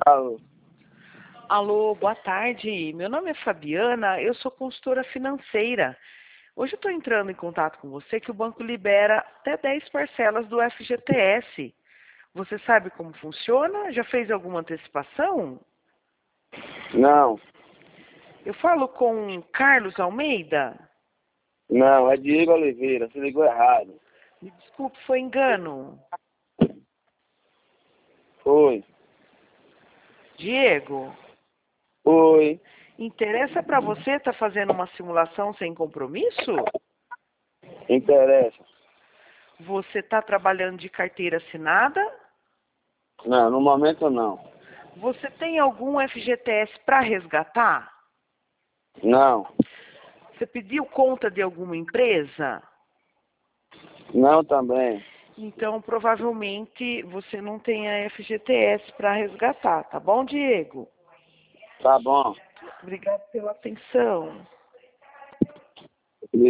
Alô. Alô, boa tarde. Meu nome é Fabiana, eu sou consultora financeira. Hoje eu estou entrando em contato com você que o banco libera até 10 parcelas do FGTS. Você sabe como funciona? Já fez alguma antecipação? Não, Eu falo com Carlos Almeida. não, é Diego Oliveira, você ligou errado. Me desculpe, foi engano. Oi. Diego, Oi. interessa para você estar fazendo uma simulação sem compromisso? Interessa? Você está trabalhando de carteira assinada? Não, no momento não. Você tem algum FGTS para resgatar? Não, Você pediu conta de alguma empresa? não também. Então, provavelmente, você não tem a FGTS para resgatar, tá bom, Diego? Tá bom. Obrigado pela atenção.